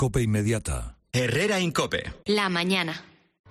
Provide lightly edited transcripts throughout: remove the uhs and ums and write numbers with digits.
COPE inmediata. Herrera Incope. La mañana.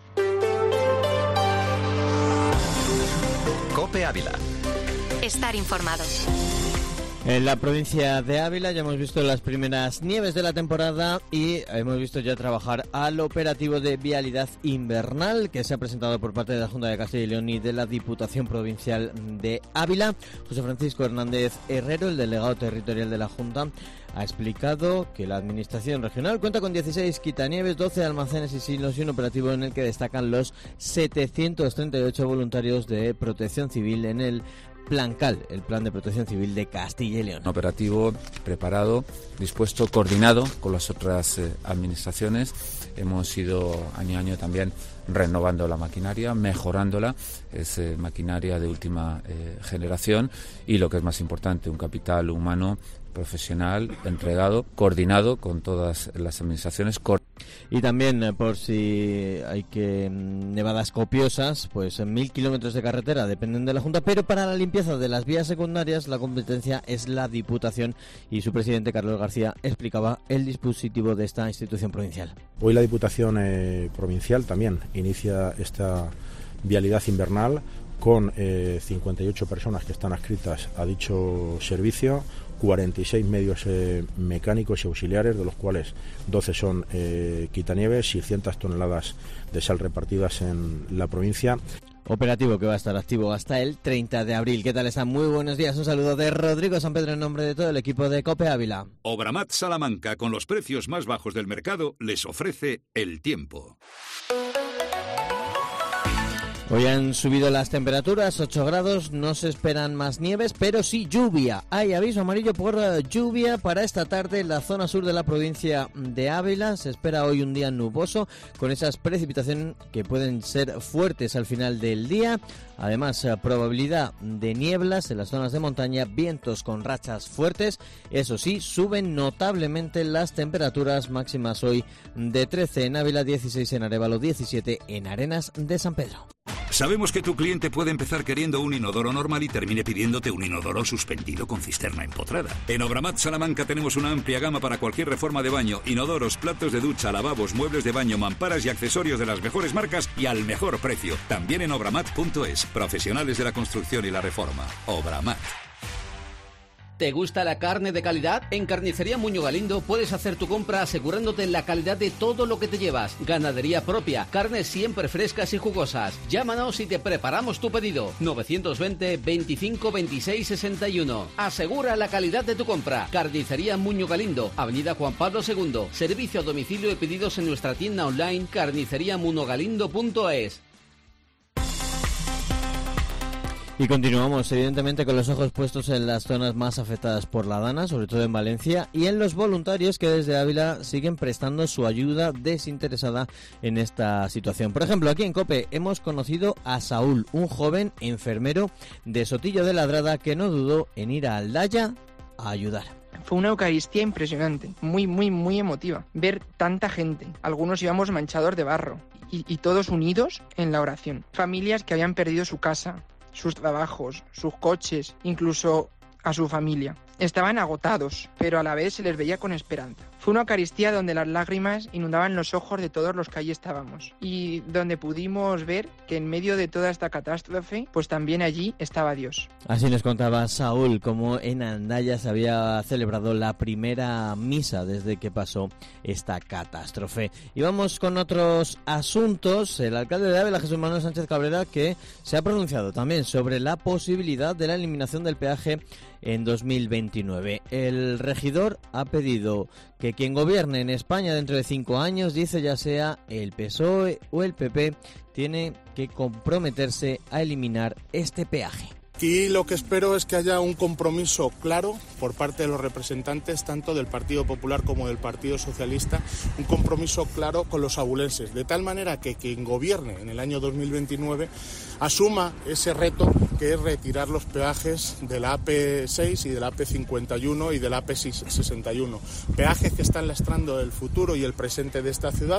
COPE Ávila. Estar informado. En la provincia de Ávila ya hemos visto las primeras nieves de la temporada y hemos visto ya trabajar al operativo de vialidad invernal que se ha presentado por parte de la Junta de Castilla y León y de la Diputación Provincial de Ávila. José Francisco Hernández Herrero, el delegado territorial de la Junta, ha explicado que la Administración regional cuenta con 16 quitanieves, 12 almacenes y silos y un operativo en el que destacan los 738 voluntarios de protección civil en el Plancal, el Plan de Protección Civil de Castilla y León. Un operativo preparado, dispuesto, coordinado con las otras administraciones. Hemos ido año a año también renovando la maquinaria, mejorándola. Es maquinaria de última generación y, lo que es más importante, un capital humano profesional, entregado, coordinado con todas las administraciones. Y también, por si hay que nevadas copiosas, pues 1.000 kilómetros de carretera dependen de la Junta, pero para la limpieza de las vías secundarias la competencia es la Diputación y su presidente Carlos García explicaba el dispositivo de esta institución provincial. Hoy la Diputación provincial también inicia esta vialidad invernal con 58 personas que están adscritas a dicho servicio, 46 medios mecánicos y auxiliares, de los cuales 12 son quitanieves, 600 toneladas de sal repartidas en la provincia. Operativo que va a estar activo hasta el 30 de abril. ¿Qué tal están? Muy buenos días. Un saludo de Rodrigo San Pedro en nombre de todo el equipo de COPE Ávila. Obramat Salamanca, con los precios más bajos del mercado, les ofrece el tiempo. Hoy han subido las temperaturas, 8 grados, no se esperan más nieves, pero sí lluvia. Hay aviso amarillo por lluvia para esta tarde en la zona sur de la provincia de Ávila. Se espera hoy un día nuboso, con esas precipitaciones que pueden ser fuertes al final del día. Además, probabilidad de nieblas en las zonas de montaña, vientos con rachas fuertes. Eso sí, suben notablemente las temperaturas máximas hoy de 13 en Ávila, 16 en Arévalo, 17 en Arenas de San Pedro. Sabemos que tu cliente puede empezar queriendo un inodoro normal y termine pidiéndote un inodoro suspendido con cisterna empotrada. En Obramat Salamanca tenemos una amplia gama para cualquier reforma de baño: inodoros, platos de ducha, lavabos, muebles de baño, mamparas y accesorios de las mejores marcas y al mejor precio. También en obramat.es. Profesionales de la construcción y la reforma. Obramat. ¿Te gusta la carne de calidad? En Carnicería Muñoz Galindo puedes hacer tu compra asegurándote la calidad de todo lo que te llevas. Ganadería propia, carnes siempre frescas y jugosas. Llámanos y te preparamos tu pedido. 920 25 26 61. Asegura la calidad de tu compra. Carnicería Muñoz Galindo, Avenida Juan Pablo II. Servicio a domicilio y pedidos en nuestra tienda online carniceriamunogalindo.es. Y continuamos, evidentemente, con los ojos puestos en las zonas más afectadas por la dana, sobre todo en Valencia, y en los voluntarios que desde Ávila siguen prestando su ayuda desinteresada en esta situación. Por ejemplo, aquí en COPE hemos conocido a Saúl, un joven enfermero de Sotillo de Ladrada que no dudó en ir a Aldaya a ayudar. Fue una Eucaristía impresionante, muy emotiva. Ver tanta gente, algunos íbamos manchados de barro, y todos unidos en la oración. Familias que habían perdido su casa, sus trabajos, sus coches, incluso a su familia. Estaban agotados, pero a la vez se les veía con esperanza. Fue una Eucaristía donde las lágrimas inundaban los ojos de todos los que allí estábamos y donde pudimos ver que en medio de toda esta catástrofe, pues también allí estaba Dios. Así nos contaba Saúl cómo en Aldaya se había celebrado la primera misa desde que pasó esta catástrofe. Y vamos con otros asuntos. El alcalde de Ávila, Jesús Manuel Sánchez Cabrera, que se ha pronunciado también sobre la posibilidad de la eliminación del peaje en 2029. El regidor ha pedido que quien gobierne en España dentro de 5 años, dice, ya sea el PSOE o el PP, tiene que comprometerse a eliminar este peaje. Aquí lo que espero es que haya un compromiso claro por parte de los representantes tanto del Partido Popular como del Partido Socialista, un compromiso claro con los abulenses, de tal manera que quien gobierne en el año 2029 asuma ese reto que es retirar los peajes de la AP6 y de la AP51 y de la AP61, peajes que están lastrando el futuro y el presente de esta ciudad.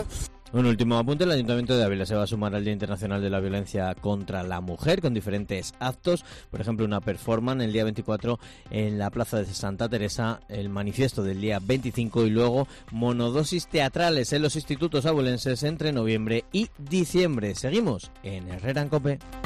Un último apunte, el Ayuntamiento de Ávila se va a sumar al Día Internacional de la Violencia contra la Mujer con diferentes actos, por ejemplo una performance el día 24 en la Plaza de Santa Teresa, el manifiesto del día 25 y luego monodosis teatrales en los institutos abulenses entre noviembre y diciembre. Seguimos en Herrera en COPE.